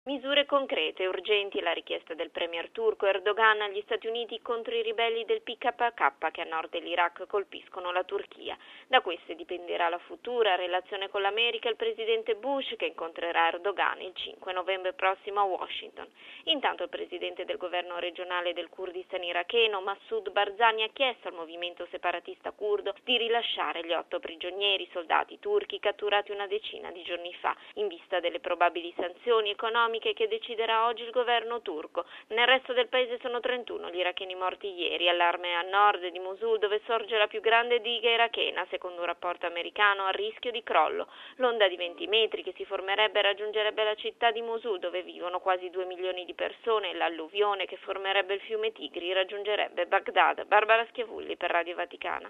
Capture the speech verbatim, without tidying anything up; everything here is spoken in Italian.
Misure concrete e urgenti la richiesta del premier turco Erdogan agli Stati Uniti contro i ribelli del P K K che a nord dell'Iraq colpiscono la Turchia. Da queste dipenderà la futura relazione con l'America e il presidente Bush che incontrerà Erdogan il cinque novembre prossimo a Washington. Intanto il presidente del governo regionale del Kurdistan iracheno Massoud Barzani ha chiesto al movimento separatista curdo di rilasciare gli otto prigionieri soldati turchi catturati una decina di giorni fa in vista delle probabili sanzioni economiche che deciderà oggi il governo turco. Nel resto del paese sono trentuno gli iracheni morti ieri. Allarme a nord di Mosul dove sorge la più grande diga irachena, secondo un rapporto americano, a rischio di crollo. L'onda di venti metri che si formerebbe raggiungerebbe la città di Mosul dove vivono quasi due milioni di persone e l'alluvione che formerebbe il fiume Tigri raggiungerebbe Baghdad. Barbara Schiavulli per Radio Vaticana.